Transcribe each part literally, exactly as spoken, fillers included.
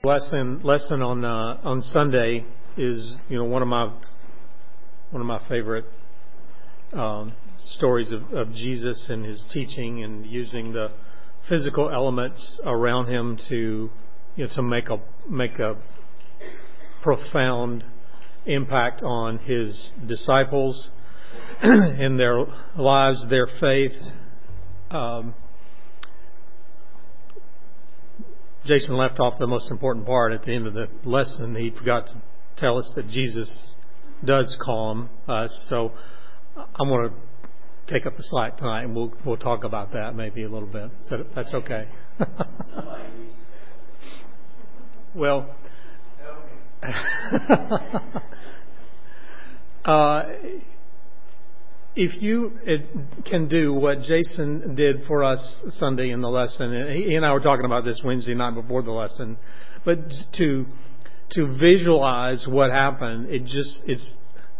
lesson lesson on uh, on Sunday is you know one of my one of my favorite um, stories of, of Jesus and his teaching and using the physical elements around him to you know to make a make a profound impact on his disciples and their lives, their faith. Um, Jason left off the most important part at the end of the lesson. He forgot to tell us that Jesus does calm us. So I'm going to take up the slack tonight, and we'll we'll talk about that maybe a little bit. So that's okay. Well, uh, if you can do what Jason did for us Sunday in the lesson, and he and I were talking about this Wednesday night before the lesson, but to to visualize what happened, it just it's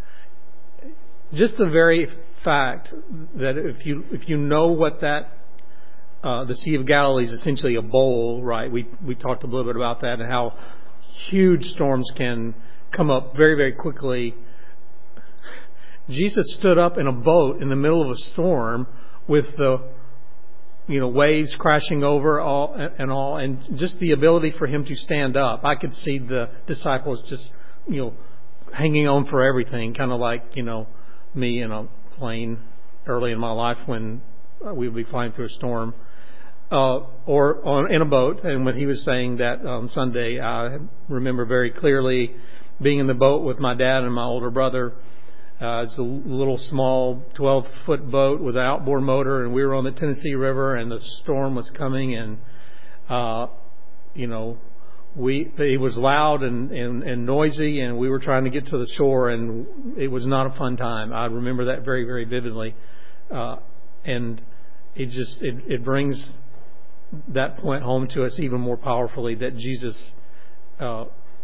just the very fact that if you if you know what that uh, the Sea of Galilee is essentially a bowl, right? We we talked a little bit about that and how huge storms can come up very very quickly. Jesus stood up in a boat in the middle of a storm with the, you know, waves crashing over all and all, and just the ability for him to stand up. I could see the disciples just, you know, hanging on for everything, kind of like, you know, me in a plane early in my life when we would be flying through a storm, uh, or on in a boat. And when he was saying that on Sunday, I remember very clearly being in the boat with my dad and my older brother. Uh, it's a little small twelve-foot boat with an outboard motor, and we were on the Tennessee River, and the storm was coming, and uh, you know, we it was loud and, and, and noisy, and we were trying to get to the shore, and it was not a fun time. I remember that very, very vividly, uh, and it just it, it brings that point home to us even more powerfully that Jesus uh,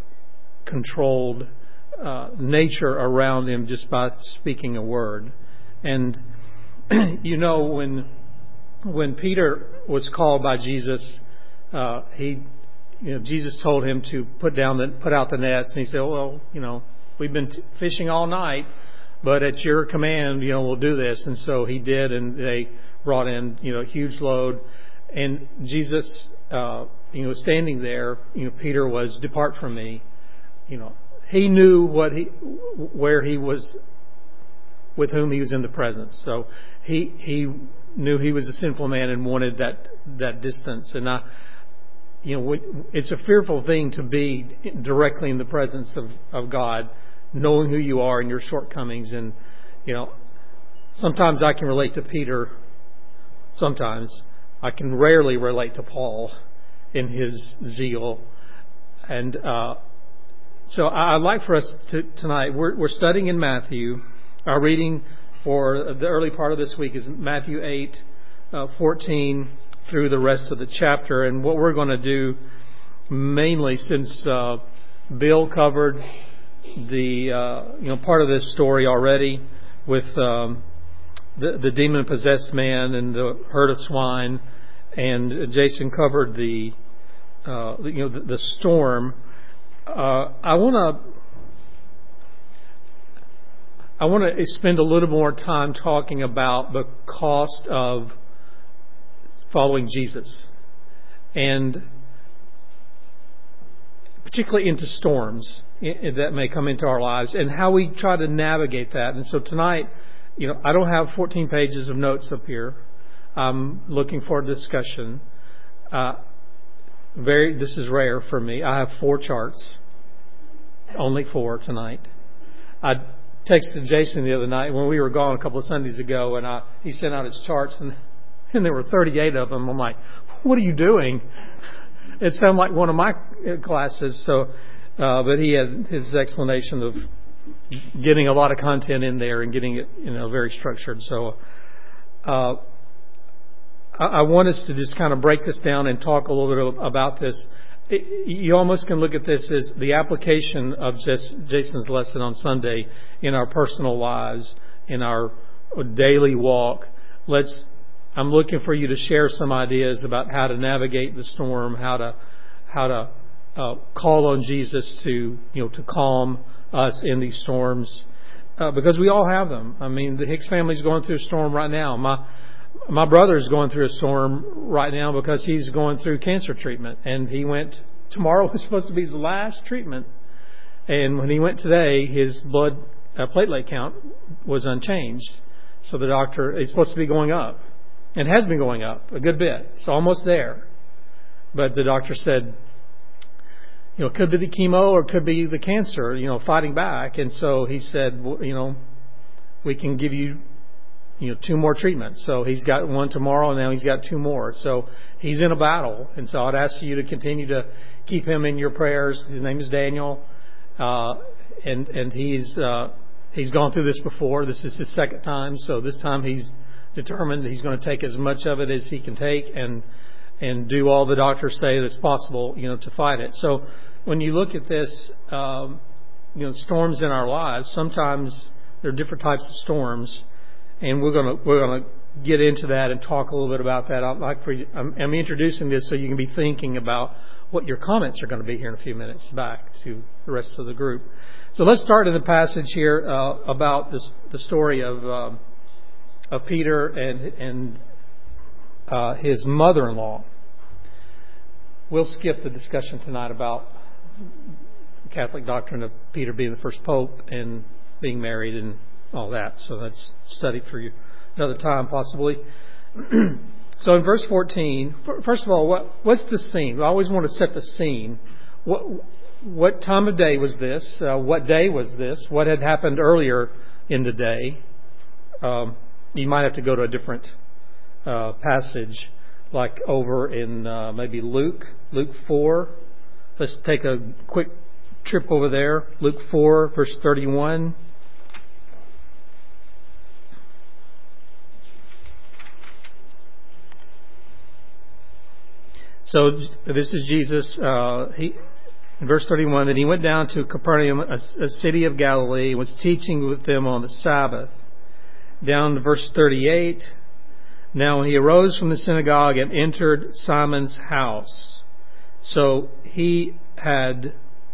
controlled Uh, nature around him just by speaking a word. And you know, when when Peter was called by Jesus, uh, he, you know, Jesus told him to put down the put out the nets, and he said, "Well, you know, we've been t- fishing all night, but at your command, you know, we'll do this." And so he did, and they brought in, you know, a huge load. And Jesus, uh, you know, standing there, you know, Peter was, "Depart from me," you know. He knew what he, where he was, with whom he was in the presence. So he he knew he was a sinful man and wanted that that distance. And I, you know, it's a fearful thing to be directly in the presence of of God, knowing who you are and your shortcomings. And you know, sometimes I can relate to Peter. Sometimes I can rarely relate to Paul in his zeal. And uh, So I'd like for us to tonight, we're, we're studying in Matthew. Our reading for the early part of this week is Matthew eight, uh, fourteen through the rest of the chapter. And what we're going to do mainly, since uh, Bill covered the uh, you know part of this story already with um, the, the demon-possessed man and the herd of swine, and Jason covered the uh, you know the, the storm. Uh, I want to I want to spend a little more time talking about the cost of following Jesus, and particularly into storms that may come into our lives, and how we try to navigate that. And so tonight, you know, I don't have fourteen pages of notes up here. I'm looking for a discussion. Uh, Very, this is rare for me. I have four charts, only four tonight. I texted Jason the other night when we were gone a couple of Sundays ago, and I, he sent out his charts, and, and there were thirty-eight of them. I'm like, "What are you doing?" It sounded like one of my classes. So, uh, but he had his explanation of getting a lot of content in there and getting it, you know, very structured. So. Uh, I want us to just kind of break this down and talk a little bit about this. You almost can look at this as the application of Jason's lesson on Sunday in our personal lives, in our daily walk. Let's. I'm looking for you to share some ideas about how to navigate the storm, how to how to uh, call on Jesus to, you know, to calm us in these storms, uh, because we all have them. I mean, the Hicks family's going through a storm right now. My my brother's going through a storm right now because he's going through cancer treatment, and he went tomorrow was supposed to be his last treatment, and when he went today, his blood uh, platelet count was unchanged. So the doctor, it's supposed to be going up, and has been going up a good bit. It's almost there, but the doctor said, you know, it could be the chemo or it could be the cancer, you know, fighting back. And so he said, well, you know, we can give you, you know, two more treatments. So he's got one tomorrow, and now he's got two more. So he's in a battle. And so I'd ask you to continue to keep him in your prayers. His name is Daniel, uh, and and he's uh, he's gone through this before. This is his second time. So this time he's determined that he's going to take as much of it as he can take, and and do all the doctors say that's possible, you know, to fight it. So when you look at this, um, you know, storms in our lives, sometimes there are different types of storms, and we're going to we're going to get into that and talk a little bit about that. I'd like for you, I'm, I'm introducing this so you can be thinking about what your comments are going to be here in a few minutes back to the rest of the group. So let's start in the passage here uh, about this, the story of um, of Peter and and uh, his mother-in-law. We'll skip the discussion tonight about the Catholic doctrine of Peter being the first pope and being married and all that. So that's studied for you another time, possibly. So in verse fourteen, first of all, what, what's the scene? I always want to set the scene. What, what time of day was this? Uh, what day was this? What had happened earlier in the day? Um, you might have to go to a different uh, passage, like over in uh, maybe Luke, Luke four. Let's take a quick trip over there. Luke four, verse thirty-one. So this is Jesus. Uh, he, in verse thirty-one, that he went down to Capernaum, a, a city of Galilee, and was teaching with them on the Sabbath. Down to verse thirty-eight. Now when he arose from the synagogue and entered Simon's house. So he had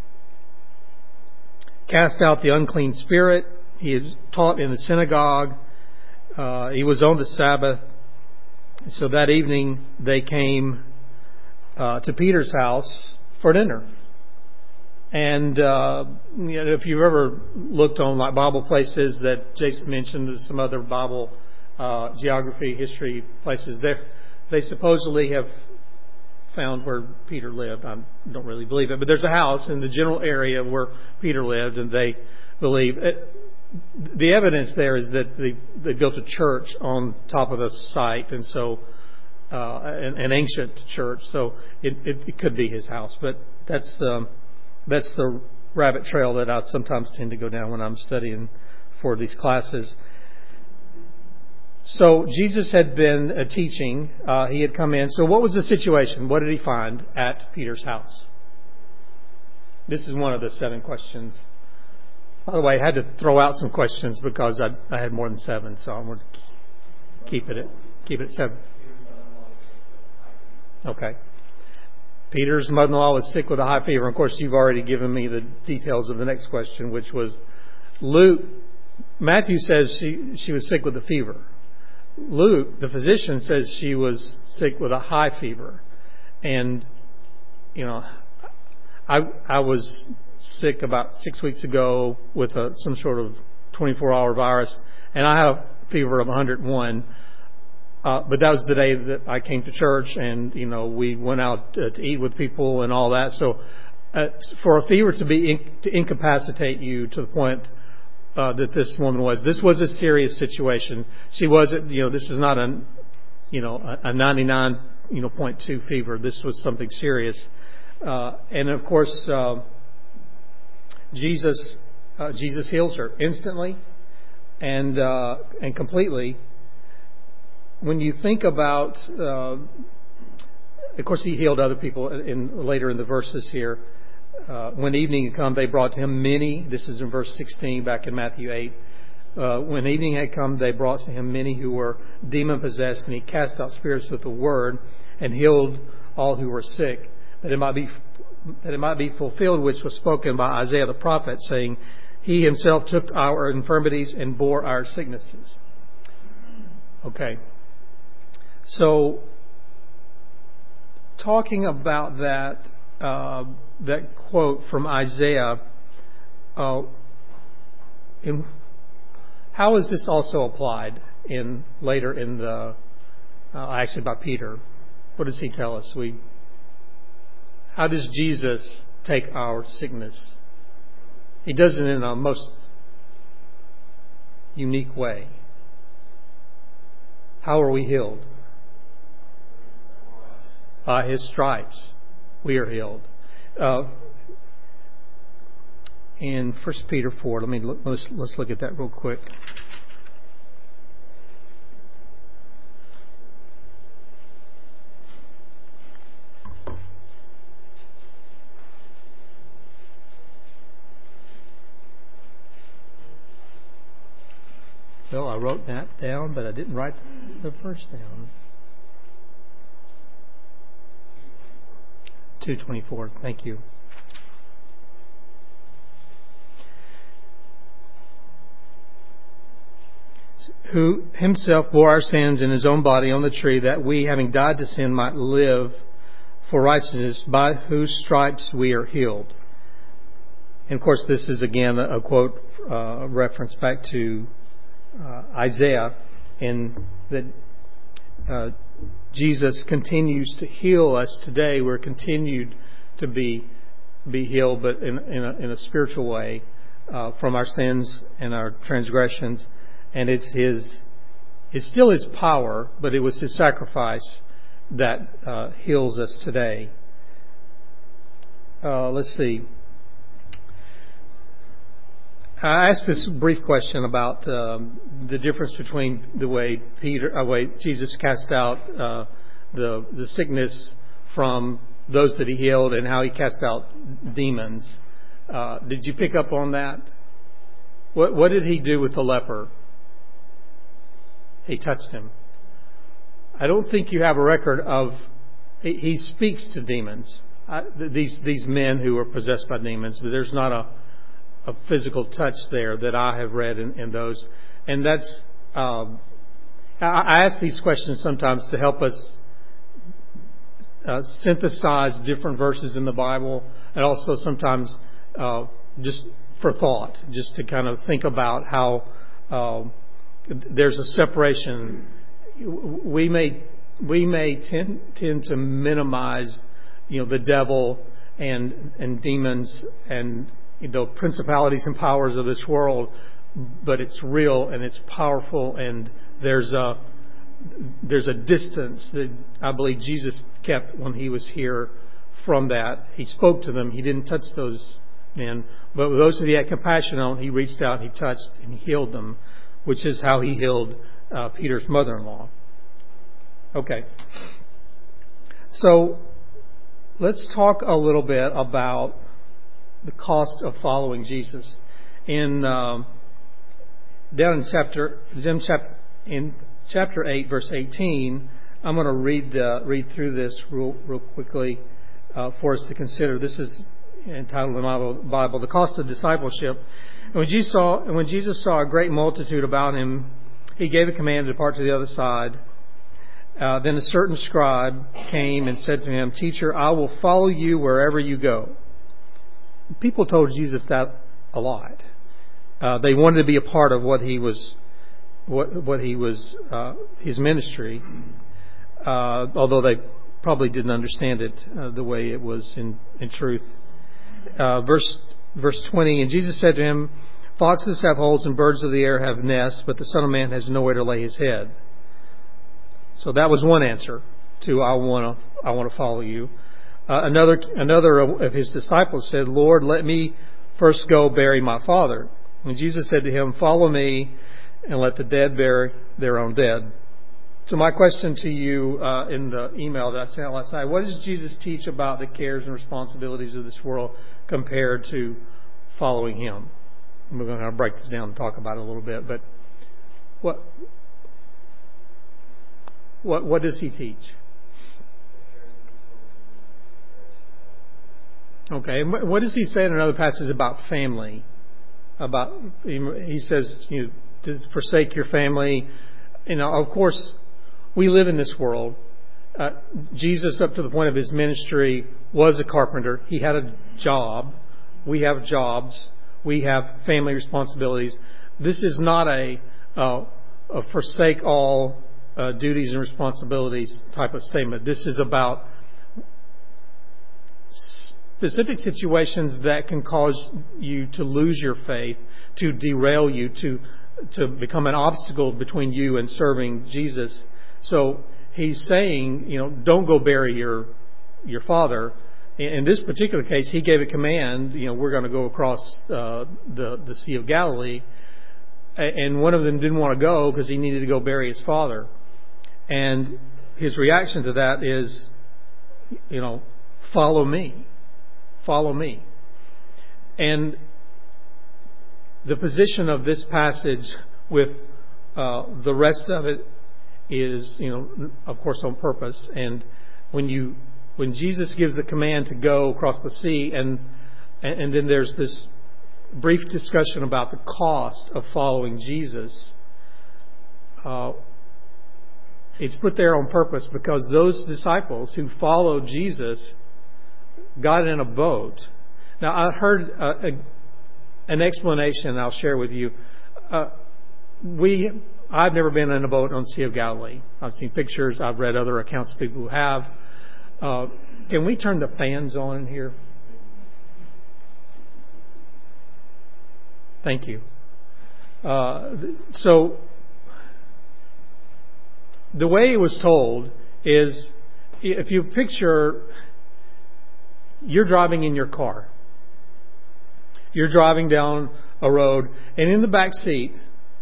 cast out the unclean spirit. He had taught in the synagogue. Uh, he was on the Sabbath. So that evening they came uh, to Peter's house for dinner. And uh, you know, if you've ever looked on like Bible places that Jason mentioned, some other Bible uh, geography, history places, there they supposedly have found where Peter lived. I don't really believe it, but there's a house in the general area where Peter lived, and they believe it, the evidence there is that they they built a church on top of the site, and so uh, an, an ancient church. So it, it, it could be his house, but that's um, that's the rabbit trail that I sometimes tend to go down when I'm studying for these classes. So Jesus had been uh, teaching. Uh, he had come in. So what was the situation? What did he find at Peter's house? This is one of the seven questions. By the way, I had to throw out some questions because I, I had more than seven, so I'm going to keep it at keep it at seven. Okay. Peter's mother-in-law was sick with a high fever. Of course, you've already given me the details of the next question, which was Luke. Matthew says she she was sick with a fever. Luke, the physician, says she was sick with a high fever. And, you know, I I was sick about six weeks ago with a, some sort of twenty-four hour virus, and I have a fever of one hundred one. Uh, but that was the day that I came to church, and, you know, we went out to, to eat with people and all that. So uh, for a fever to be in, to incapacitate you to the point uh, that this woman was, this was a serious situation. She wasn't, you know, this is not a, you know, a ninety-nine, you know, point two fever. This was something serious. Uh, and of course, uh, Jesus, uh, Jesus heals her instantly and, uh, and completely. When you think about, uh, of course, he healed other people in, later in the verses here. Uh, when evening had come, they brought to him many. This is in verse sixteen, back in Matthew eight. Uh, when evening had come, they brought to him many who were demon-possessed, and he cast out spirits with the word and healed all who were sick, that it might be that it might be fulfilled, which was spoken by Isaiah the prophet, saying, He Himself took our infirmities and bore our sicknesses. Okay. So, talking about that uh, that quote from Isaiah, uh, in, how is this also applied in later in the uh, actually by Peter? What does he tell us? We how does Jesus take our sickness? He does it in a most unique way. How are we healed? By His stripes, we are healed. Uh, in First Peter four, let me look, let's let's look at that real quick. Well, I wrote that down, but I didn't write the verse down. two twenty-four. Thank you. Who Himself bore our sins in His own body on the tree, that we, having died to sin, might live for righteousness, by whose stripes we are healed. And of course, this is again a quote, uh, reference back to uh, Isaiah, and that uh, Jesus continues to heal us today. We're continued to be be healed, but in, in, a, in a spiritual way, uh, from our sins and our transgressions. And it's His, it's still His power, but it was His sacrifice that uh, heals us today. Uh, let's see. I asked this brief question about um, the difference between the way Peter, uh, way Jesus cast out uh, the the sickness from those that He healed, and how He cast out demons. Uh, did you pick up on that? What what did He do with the leper? He touched him. I don't think you have a record of. He, he speaks to demons. I, these these men who are possessed by demons, but there's not a a physical touch there that I have read in, in those. And that's, um, I, I ask these questions sometimes to help us uh, synthesize different verses in the Bible, and also sometimes uh, just for thought, just to kind of think about how uh, there's a separation. We may we may tend tend to minimize, you know, the devil and and demons and the principalities and powers of this world, but it's real and it's powerful, and there's a there's a distance that I believe Jesus kept when He was here from that. He spoke to them. He didn't touch those men, but those that He had compassion on, He reached out, He touched, and He healed them, which is how He healed uh, Peter's mother-in-law. Okay. So let's talk a little bit about the cost of following Jesus. In um, down in chapter in chapter in chapter eight, verse eighteen, I'm going to read uh, read through this real real quickly uh, for us to consider. This is entitled in the Bible, "The Cost of Discipleship." And when Jesus saw and when Jesus saw a great multitude about Him, He gave a command to depart to the other side. Uh, then a certain scribe came and said to Him, "Teacher, I will follow you wherever you go." People told Jesus that a lot. Uh, they wanted to be a part of what he was, what what he was, uh, his ministry. Uh, although they probably didn't understand it uh, the way it was in in truth. Uh, verse verse twenty. And Jesus said to him, "Foxes have holes and birds of the air have nests, but the Son of Man has nowhere to lay His head." So that was one answer to I want to I want to follow you. Uh, another another of His disciples said, "Lord, let me first go bury my father." And Jesus said to him, "Follow me, and let the dead bury their own dead." So my question to you uh, in the email that I sent out last night: what does Jesus teach about the cares and responsibilities of this world compared to following Him? And we're going to break this down and talk about it a little bit. But what what what does He teach? Okay, and what does he say in another passage about family? About he says, you know, to forsake your family. You know, of course, we live in this world. Uh, Jesus, up to the point of his ministry, was a carpenter. He had a job. We have jobs. We have family responsibilities. This is not a, uh, a forsake all uh, duties and responsibilities type of statement. This is about specific situations that can cause you to lose your faith, to derail you, to to become an obstacle between you and serving Jesus. So he's saying, you know, don't go bury your your father. In this particular case, he gave a command. You know, we're going to go across uh, the the Sea of Galilee, and one of them didn't want to go because he needed to go bury his father. And his reaction to that is, you know, follow me. Follow me. And the position of this passage with uh, the rest of it is, you know, of course on purpose. And when you when Jesus gives the command to go across the sea, and and then there's this brief discussion about the cost of following Jesus, uh, it's put there on purpose because those disciples who followed Jesus got in a boat. Now, I heard uh, a, an explanation I'll share with you. Uh, we, I've never been in a boat on the Sea of Galilee. I've seen pictures. I've read other accounts of people who have. Uh, can we turn the fans on in here? Thank you. Uh, so, the way it was told is, if you picture, you're driving in your car. You're driving down a road, and in the back seat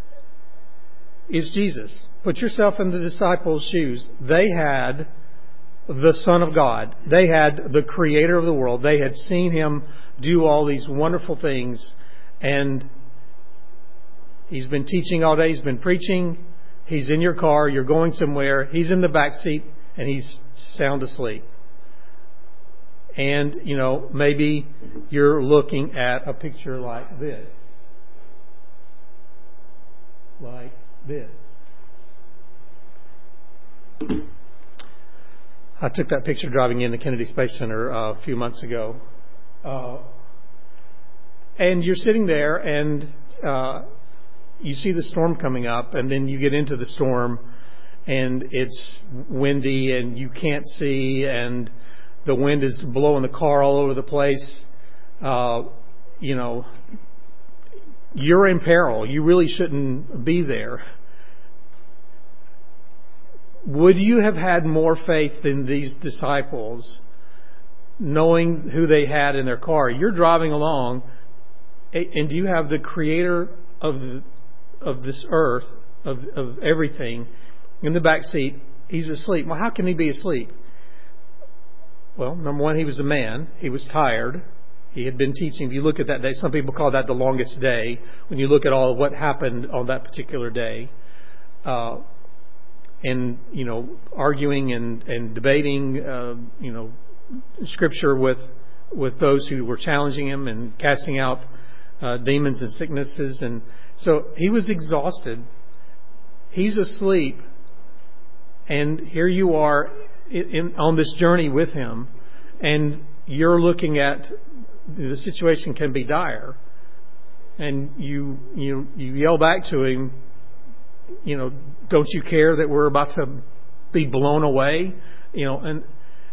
is Jesus. Put yourself in the disciples' shoes. They had the Son of God. They had the Creator of the world. They had seen Him do all these wonderful things, and He's been teaching all day. He's been preaching. He's in your car. You're going somewhere. He's in the back seat, and he's sound asleep. And, you know, maybe you're looking at a picture like this. Like this. I took that picture driving in the Kennedy Space Center uh, a few months ago. Uh, and you're sitting there and uh, you see the storm coming up, and then you get into the storm and it's windy and you can't see, and the wind is blowing the car all over the place. Uh, you know, you're in peril. You really shouldn't be there. Would you have had more faith in these disciples, knowing who they had in their car? You're driving along, and you have the Creator of of this earth, of, of everything, in the back seat. He's asleep. Well, how can he be asleep? Well, number one, he was a man. He was tired. He had been teaching. If you look at that day, some people call that the longest day, when you look at all of what happened on that particular day. Uh, and, you know, arguing and, and debating, uh, you know, Scripture with with those who were challenging him and casting out uh, demons and sicknesses. And so he was exhausted. He's asleep. And here you are in, in, on this journey with him. And you're looking at the situation can be dire. And you you you yell back to him, you know, don't you care that we're about to be blown away? You know, and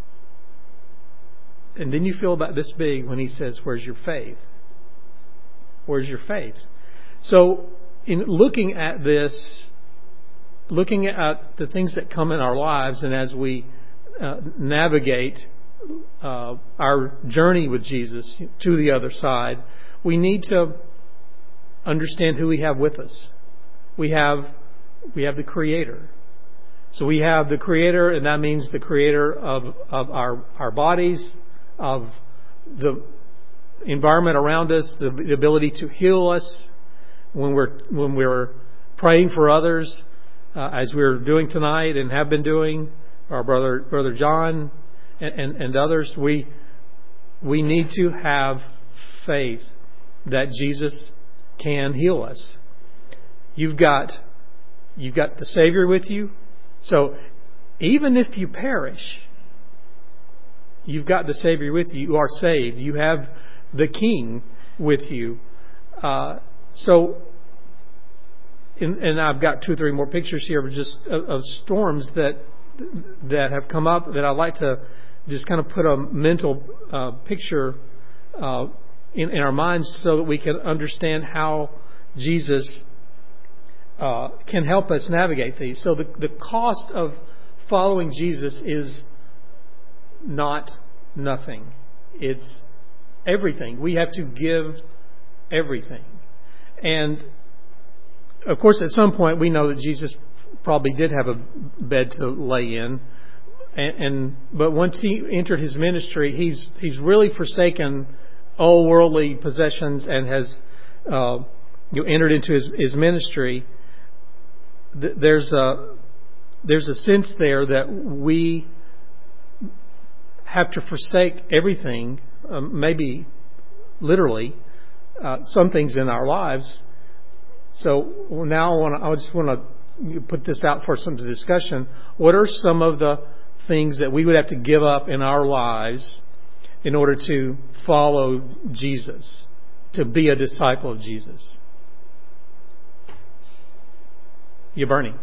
and then you feel about this big when he says, where's your faith? Where's your faith? So in looking at this, looking at the things that come in our lives, and as we uh, navigate uh, our journey with Jesus to the other side, we need to understand who we have with us. We have we have the Creator. So we have the Creator, and that means the Creator of, of our, our bodies, of the environment around us, the, the ability to heal us when we're when we're praying for others, uh, as we're doing tonight and have been doing, our brother brother John and, and, and others. We we need to have faith that Jesus can heal us. You've got, you've got the Savior with you. So even if you perish, you've got the Savior with you. You are saved. You have the King with you. Uh, so, and, and I've got two or three more pictures here of just of, of storms that that have come up that I'd like to just kind of put a mental uh, picture uh, in, in our minds so that we can understand how Jesus uh, can help us navigate these. So the, the cost of following Jesus is not nothing. It's everything. We have to give everything. And of course, at some point, we know that Jesus probably did have a bed to lay in. And, and but once he entered his ministry, he's he's really forsaken all worldly possessions and has uh, you know, entered into his, his ministry. There's a there's a sense there that we have to forsake everything, um, maybe literally, uh, some things in our lives. So now I, want to, I just want to put this out for some discussion. What are some of the things that we would have to give up in our lives in order to follow Jesus, to be a disciple of Jesus? You're burning.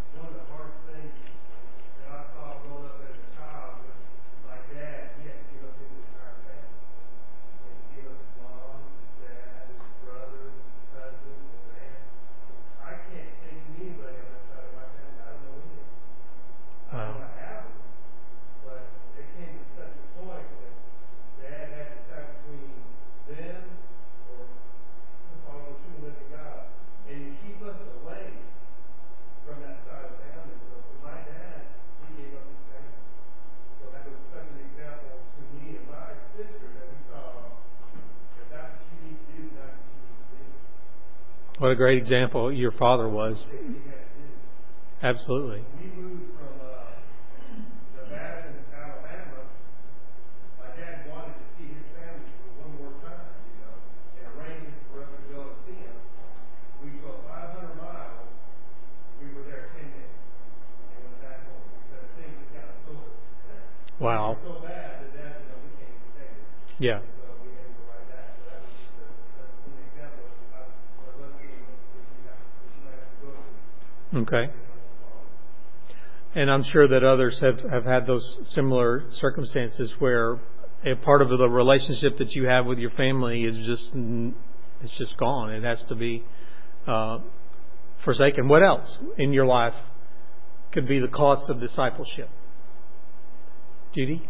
What a great example your father was. Absolutely. We moved from uh, Nevada to Alabama. My dad wanted to see his family for one more time, you know, and arranged for us to go and see him. We drove five hundred miles. We were there ten days and went back home because things had gotten so wow. so bad that dad said, no, we can't even stay here. Yeah. So we had to go right back. So that was just a, that's an example of us, of us seeing what we have, what you might have to go through. Okay. And I'm sure that others have, have had those similar circumstances where a part of the relationship that you have with your family is just it's just gone. It has to be uh, forsaken. What else in your life could be the cost of discipleship? Judy?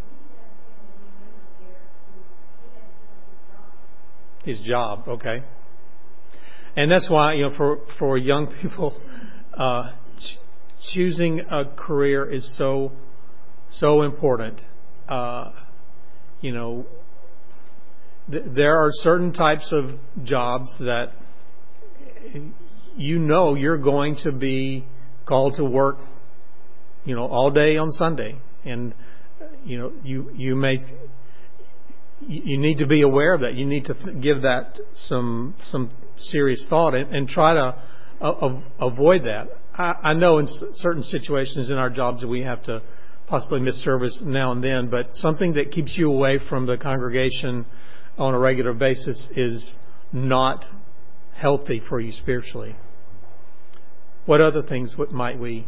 His job, okay. And that's why, you know, for, for young people, uh, ch- choosing a career is so, so important. Uh, you know, th- there are certain types of jobs that you know you're going to be called to work, you know, all day on Sunday. And, you know, you, you may, you need to be aware of that. You need to give that some, some serious thought and, and try to uh, avoid that. I, I know in certain situations in our jobs that we have to possibly miss service now and then, but something that keeps you away from the congregation on a regular basis is not healthy for you spiritually. What other things what might we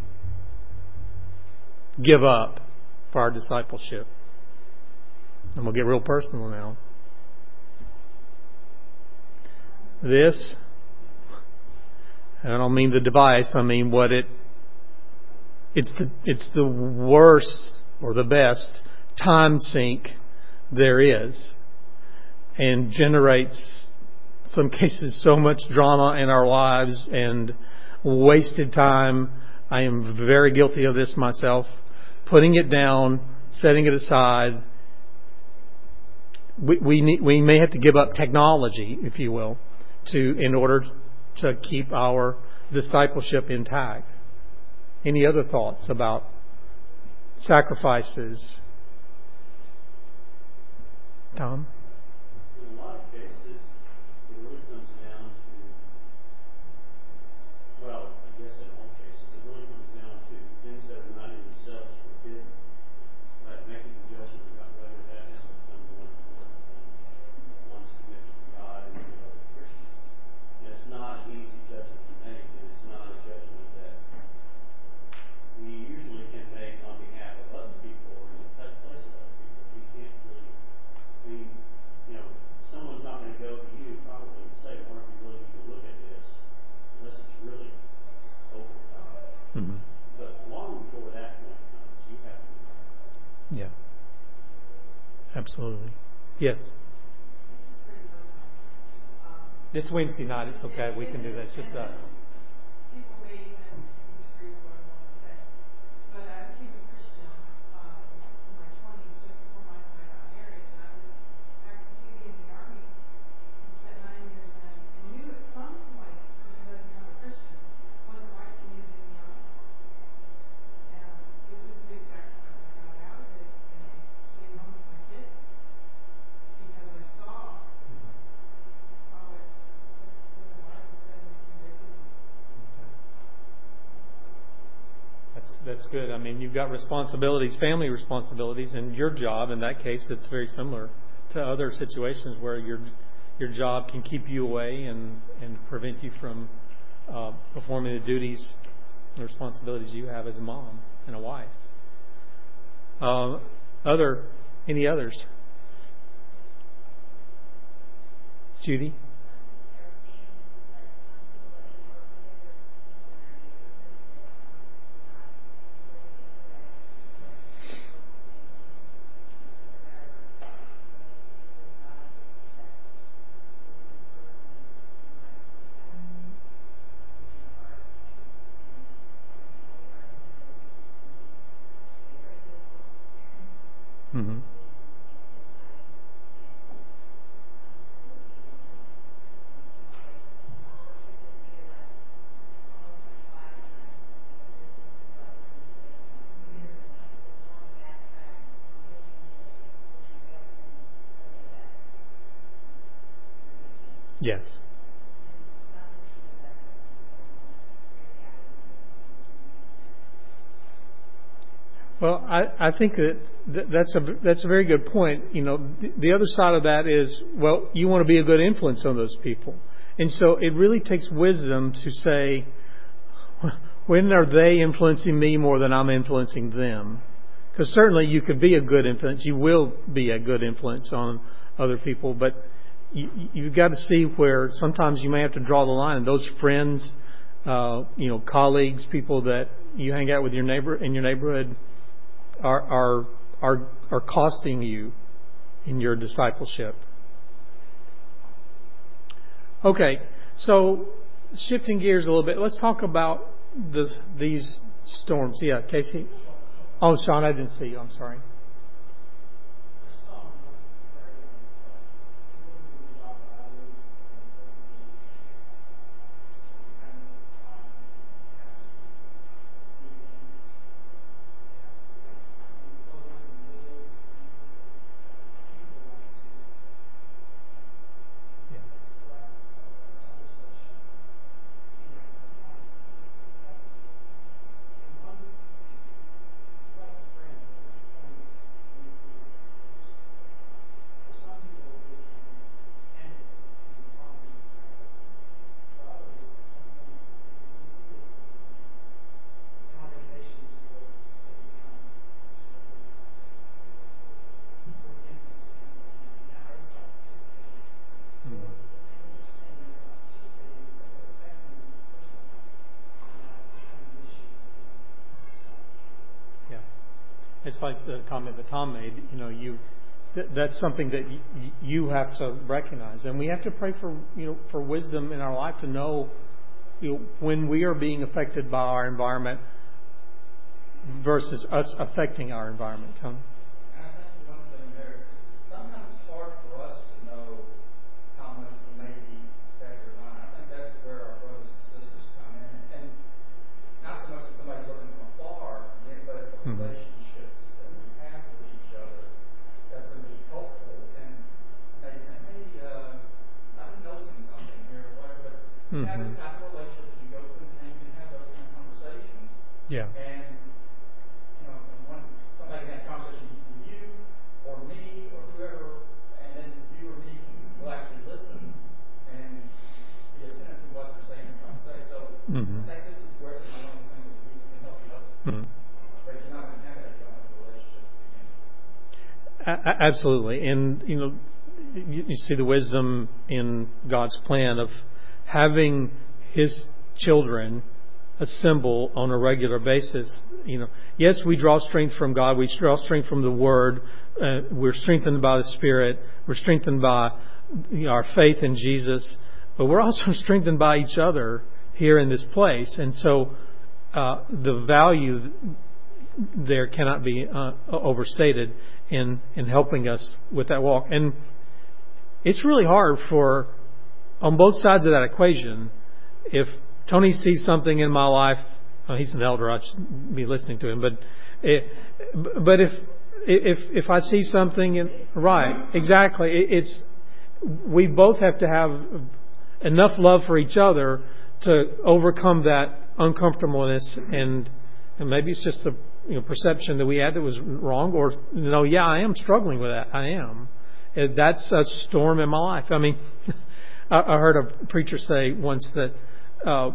give up for our discipleship? And we'll get real personal now. This, I don't mean the device, I mean what it, it's the, it's the worst or the best time sink there is, and generates, some cases, so much drama in our lives and wasted time. I am very guilty of this myself. Putting it down, setting it aside. We we, need, we may have to give up technology, if you will, to in order to keep our discipleship intact. Any other thoughts about sacrifices? Tom? In a lot of cases, it really comes down to, well, I guess in all cases, it really comes down to things that are not in themselves forbidden, like making a judgment about whether that has become more important than one's commitment to God and to other Christians. And it's not an easy judgment to make, and it's not a judgment that we usually can make on behalf of other people or in the place of other people. We can't really, I mean, you know, someone's not going to go to you probably and say, Mark, you really need to look at this, unless it's really over God. Mm-hmm. But long before that point comes, you have to. Yeah. Absolutely. Yes. This Wednesday night, it's okay. We can do that. It's just us. People may even disagree with what I want to say. But I became a Christian uh, in my twenties, just before Mike and I got married, and I was active duty in the Army and spent nine years in, and knew at some point, because I became a Christian, it wasn't right for me to be in the Army. And it was a big sacrifice. I got out of it and stayed home with my kids because I saw, saw it, what the Bible said and convicted me. That's that's good. I mean, you've got responsibilities, family responsibilities, and your job. In that case, it's very similar to other situations where your your job can keep you away and, and prevent you from uh, performing the duties and responsibilities you have as a mom and a wife. Uh, other any others? Judy? Mm-hmm. Yes. Well, I, I think that th- that's a that's a very good point. You know, th- the other side of that is, well, you want to be a good influence on those people, and so it really takes wisdom to say, when are they influencing me more than I'm influencing them? Because certainly you could be a good influence, you will be a good influence on other people, but you, you've got to see where sometimes you may have to draw the line. And those friends, uh, you know, colleagues, people that you hang out with your neighbor in your neighborhood, are are are are costing you in your discipleship. Okay, so shifting gears a little bit, let's talk about this, these storms. Yeah, Casey. Oh, Sean, I didn't see you. I'm sorry. It's like the comment that Tom made. You know, you th- that's something that y- you have to recognize, and we have to pray for you know for wisdom in our life to know, you know, when we are being affected by our environment versus us affecting our environment. Tom? And I think one thing there is sometimes it's hard for us to know how much we may be affected or not. I think that's where our brothers and sisters come in, and not so much as somebody looking from afar, but it's the Mm-hmm. relationships that we have with each other that's going to be helpful in You have Mhm. the type of relationship that you go through and you can have those kind of conversations. Yeah. And, you know, when one, somebody can have a conversation with you or me or whoever, and then you or me will actually listen and be attentive to what they're saying and trying to say. So Mhm. I think this is where it's one of those things that we can help each other. Mhm. But you're not going to have that if you don't have a relationship to begin with. A- a- Absolutely. And, you know, you, you see the wisdom in God's plan of having His children assemble on a regular basis. You know, yes, we draw strength from God. We draw strength from the Word. Uh, we're strengthened by the Spirit. We're strengthened by, you know, our faith in Jesus. But we're also strengthened by each other here in this place. And so uh, the value there cannot be uh, overstated in, in helping us with that walk. And it's really hard for, on both sides of that equation, if Tony sees something in my life, well, he's an elder, I should be listening to him, but it, but if if if I see something, in, right, exactly, it, it's we both have to have enough love for each other to overcome that uncomfortableness, and and maybe it's just a you know, perception that we had that was wrong, or you know, yeah, I am struggling with that. I am. That's a storm in my life. I mean, I heard a preacher say once that uh,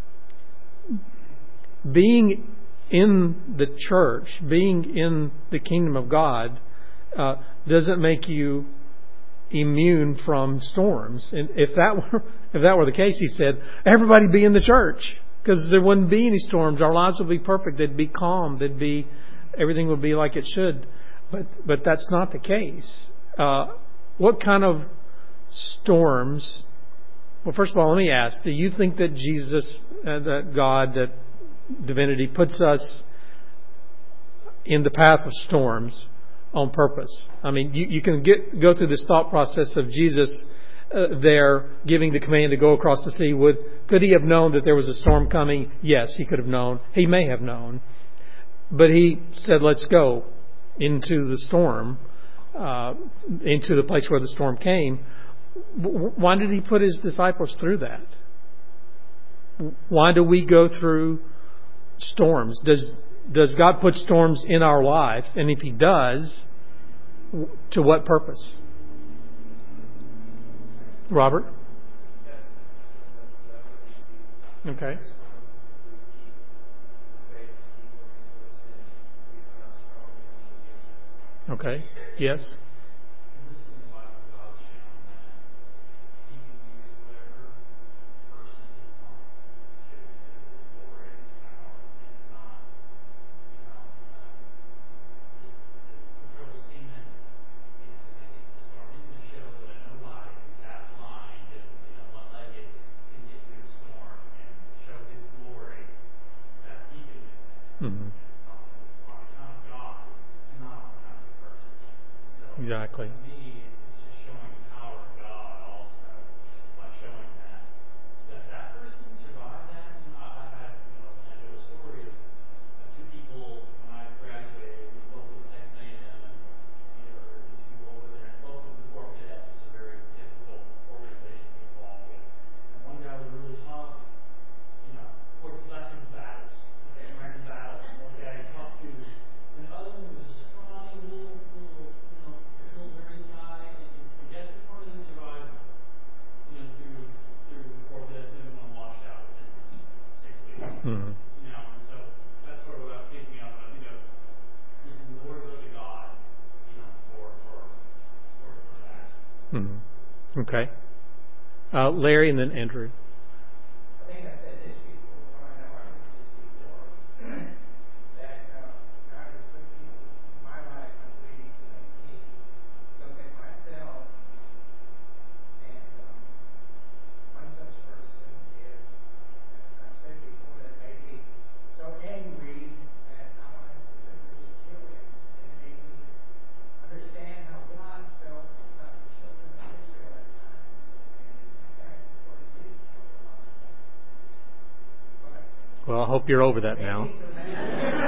being in the church, being in the kingdom of God, uh, doesn't make you immune from storms. And if that were if that were the case, he said, everybody be in the church, because there wouldn't be any storms. Our lives would be perfect. They'd be calm. They'd be everything would be like it should. But but that's not the case. Uh, what kind of storms? Well, first of all, let me ask: do you think that Jesus, uh, that God, that divinity puts us in the path of storms on purpose? I mean, you, you can get go through this thought process of Jesus uh, there giving the command to go across the sea. Would could he have known that there was a storm coming? Yes, he could have known. He may have known, but he said, "Let's go into the storm, uh, into the place where the storm came." Why did he put his disciples through that? Why do we go through storms? Does does God put storms in our life? And if He does, to what purpose? Robert? Okay. Okay. Yes. Mm-hmm. Exactly. To me, it's, it's just showing the power of God also by showing that that, that person survived that. You know, I, I had you know I know a story of, of two people when I graduated, we both went to Texas A and M, and you know there were these people over there, and both of them were cadets. It's a very difficult organization to be involved with. And one guy was really tough, you know, worked lots of battles, okay, ran battles. One guy he talked to, and the other one was a scrawny little little. little nerdy guy, and, and yet the part of them survived, you know, through through the four cadets, and one washed out within six weeks. Mm-hmm. You know, and so that's sort of what I'm picking up. I think of and the Lord goes to God, you know, for for for, for that. Mm-hmm. Okay. Uh, Larry and then Andrew. I think I said this before, or I know I said this before, that uh, God has put people in my life, I believe, to make me look at myself. And um, one such person is, as I've said before, that made me so angry that I wanted to literally kill him. And it made me understand how God felt about the children of Israel at times. And in fact, of course, he did kill a lot. But Well, I hope you're over that now. Maybe so mad.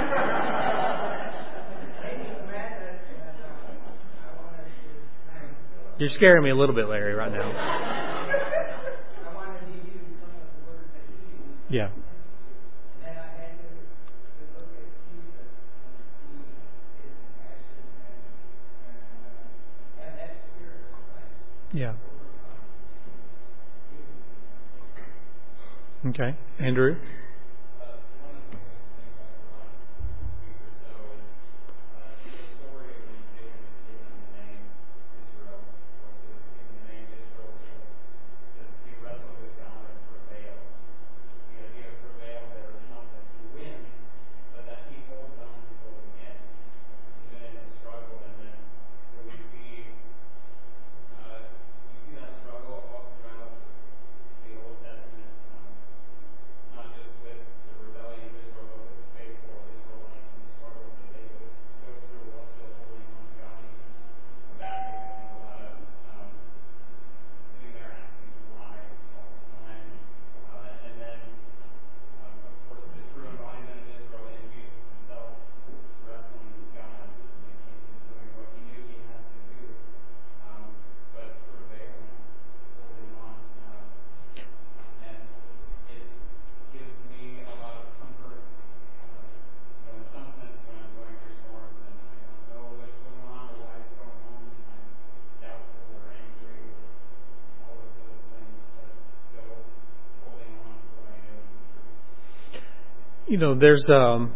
Maybe so mad that, that uh, I wanted to kind of kill him. You're scaring me a little bit, Larry, right now. I wanted to use some of Yeah. And then I had to, to look at Jesus and see his compassion and, and uh, have that spirit of Christ Yeah. overcome evil. Okay. Andrew? Uh, one of the things I've been thinking about the last week or so is uh, the story of when Jacob was given the name Israel. Of course, he was given the name Israel because, because he wrestled with God and prevailed. The idea of prevail there is not that he wins, but that he holds on until the end, even in his struggle. And then, so we see, uh, we see that struggle all throughout the Old Testament. Um, not just with the rebellion of Israel, but with the faithful Israelites and the struggles that they go, go through while still holding on to God. Habakkuk, I think a lot of um, sitting there asking why all the time. Uh, and then, um, of course, the true embodiment of Israel in Jesus himself, wrestling with God when it came to doing what he knew he had to do, um, but prevailing, holding on. Uh, and it gives me a lot of comfort, uh, you know, in some sense when I'm going through storms and I don't know what's going on or why it's going on, and I'm doubtful or angry or all of those things, but still holding on to what I know to be true. You know, there's um,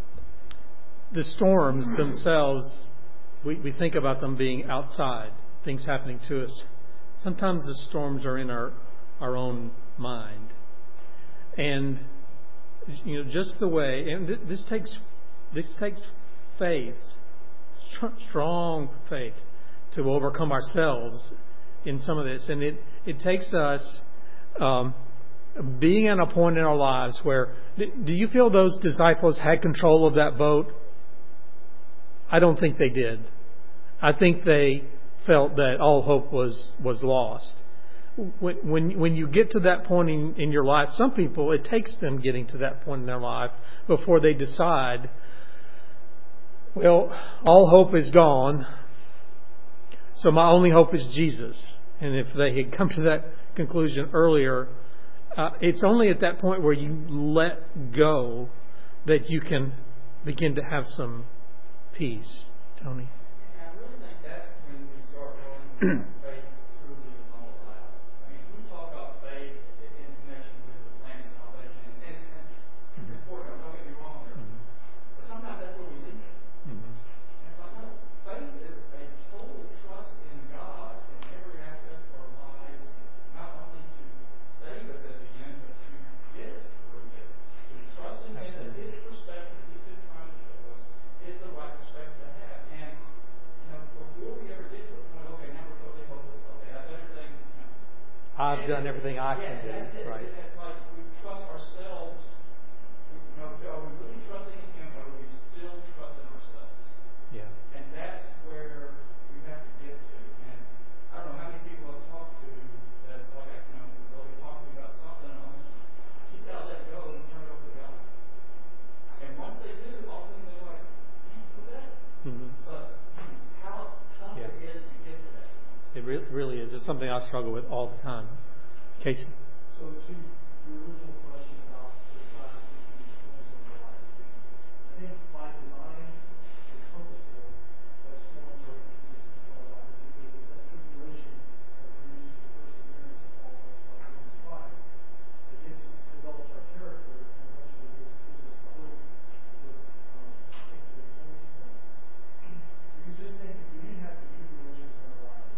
the storms themselves, we, we think about them being outside, things happening to us. Sometimes the storms are in our, our own mind. And, you know, just the way, and th- this takes this takes faith, str- strong faith, to overcome ourselves in some of this. And it, it takes us um, being at a point in our lives where, do you feel those disciples had control of that boat? I don't think they did. I think they felt that all hope was, was lost. When, when when you get to that point in, in your life, some people, it takes them getting to that point in their life before they decide, well, all hope is gone, so my only hope is Jesus. And if they had come to that conclusion earlier, uh, it's only at that point where you let go that you can begin to have some peace. Tony? And I really think that's when we start learning that faith truly is all about. I mean, we talk about faith in in connection with the plan of salvation, and, and, and important, don't get me wrong there. But sometimes that's where we leave it. Mm-hmm. And it's like, no, faith is a total trust in God in every aspect of our lives, not only to save us at the end, but to get us through this. To trust in Him that His perspective that He's been trying to show us is the right perspective to have. And, you know, before we ever get to the point, okay, now we're totally hopeless, okay, I've done everything. You know, I've and done everything I yeah, can do. that's it. Right. And it's like we trust ourselves. You know, are we really trusting in Him, or are we still trusting ourselves? Yeah. And that's where we have to get to. And I don't know how many people I've talked to that's like, you know, they'll be talking about something, and I'm just, you just gotta let go and turn it over to God. And once they do, often they're like, man, feel better. Mm-hmm. But how tough Yeah. it is to get to that point. It re- really is. It's something I struggle with all the time. Casey? So to your original question about the class between storms of your life, I think by design it's purposeful that storms are introduced into our life because it's that tribulation that produces the perseverance that Paul talks about in Romans five that gives us, develops our character and eventually gives, gives us the hope to um, take to the turning point. Because just think, if we didn't have the tribulations in our lives,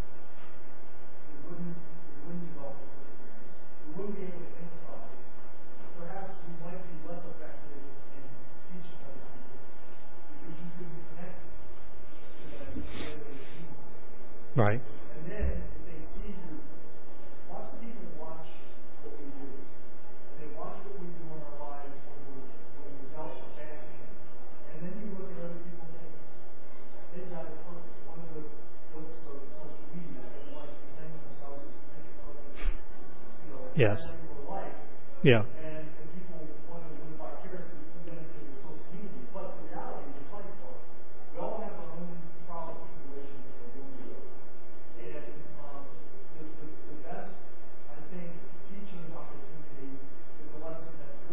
we wouldn't we wouldn't develop the perseverance. We wouldn't be able to empathize. Perhaps we might be less effective in teaching other people because you couldn't connect to them in the way that we need to. Right. And then if they see you, lots of people watch what we do. And they watch what we do in our lives when we when we develop a bad thing. And then you look at other people and think, they've got it perfect. One of the jokes of social media is everybody's presenting themselves as picture perfect, you know, Yes. people like. Yeah. And, and people want to live vicariously through them into the social media. But the reality is the funny part. We all have our own trials and tribulations that we're going through. And um, the, the, the best, I think, teaching opportunity is a lesson that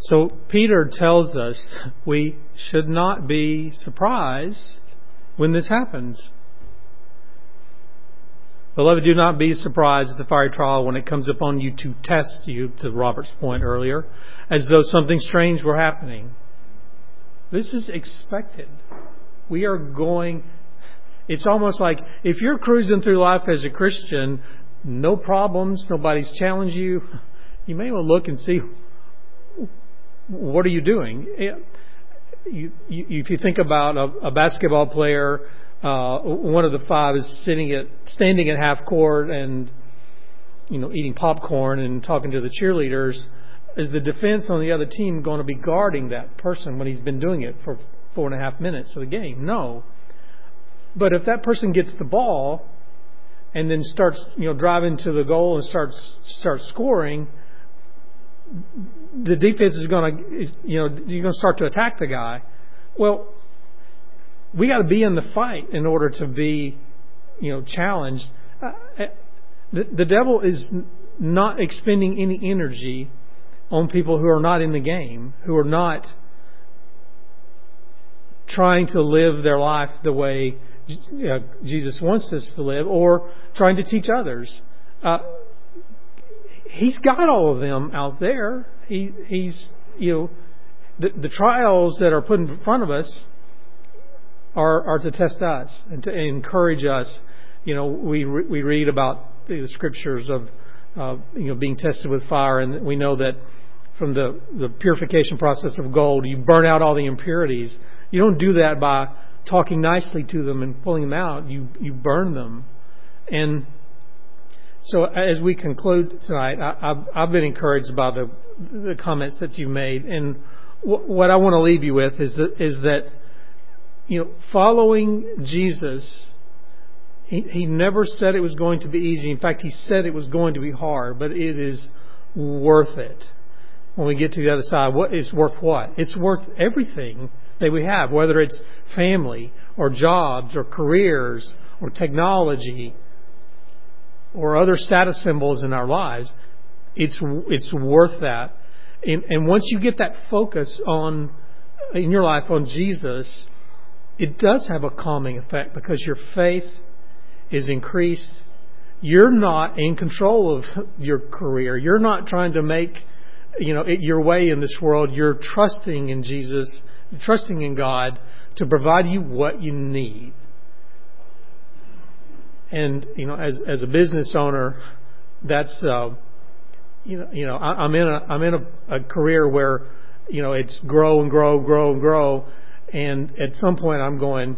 So Peter tells us we should not be surprised when this happens. Beloved, do not be surprised at the fiery trial when it comes upon you to test you, to Robert's point earlier, as though something strange were happening. This is expected. We are going... It's almost like if you're cruising through life as a Christian, no problems, nobody's challenged you, you may well look and see, what are you doing? You, you, if you think about a, a basketball player, uh, one of the five is sitting at, standing at half court and, you know, eating popcorn and talking to the cheerleaders. Is the defense on the other team going to be guarding that person when he's been doing it for four and a half minutes of the game? No. But if that person gets the ball and then starts, you know, driving to the goal and starts starts scoring, the defense is going to, you know, you're going to start to attack the guy. Well, we got to be in the fight in order to be, you know, challenged. Uh, the, the devil is not expending any energy on people who are not in the game, who are not trying to live their life the way uh, Jesus wants us to live, or trying to teach others. Uh, he's got all of them out there. He, he's, you know, the, the trials that are put in front of us are, are to test us and to encourage us. You know, we re- we read about the scriptures of uh, you know being tested with fire, and we know that from the, the purification process of gold, you burn out all the impurities. You don't do that by talking nicely to them and pulling them out. You you burn them. And so as we conclude tonight, I, I've, I've been encouraged by the the comments that you made. And w- what I want to leave you with is that, is that you know, following Jesus, he, he never said it was going to be easy. In fact, he said it was going to be hard, but it is worth it. When we get to the other side, what it's worth what? It's worth everything that we have, whether it's family or jobs or careers or technology or other status symbols in our lives. It's it's worth that. And, and once you get that focus on in your life on Jesus, it does have a calming effect because your faith is increased. You're not in control of your career. You're not trying to make you know, it, your way in this world. You're trusting in Jesus, trusting in God to provide you what you need. And, you know, as as a business owner, that's, uh, you know, you know, I, I'm in a I'm in a, a career where, you know, it's grow and grow, grow and grow, and at some point I'm going,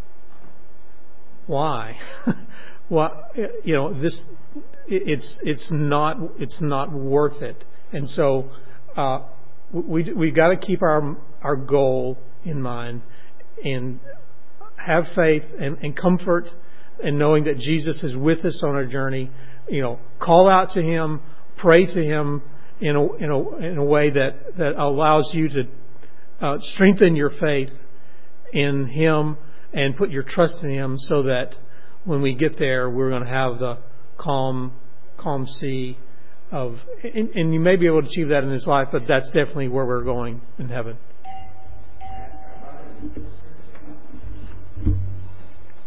why? Well, you know, this it's it's not it's not worth it. And so uh, we we got to keep our our goal in mind and have faith and, and comfort in knowing that Jesus is with us on our journey. You know, call out to Him, pray to Him in a in a, in a way that, that allows you to uh, strengthen your faith in Him and put your trust in Him, so that when we get there, we're going to have the calm calm sea. Of, and, and you may be able to achieve that in this life, but that's definitely where we're going in heaven. Brothers and sisters,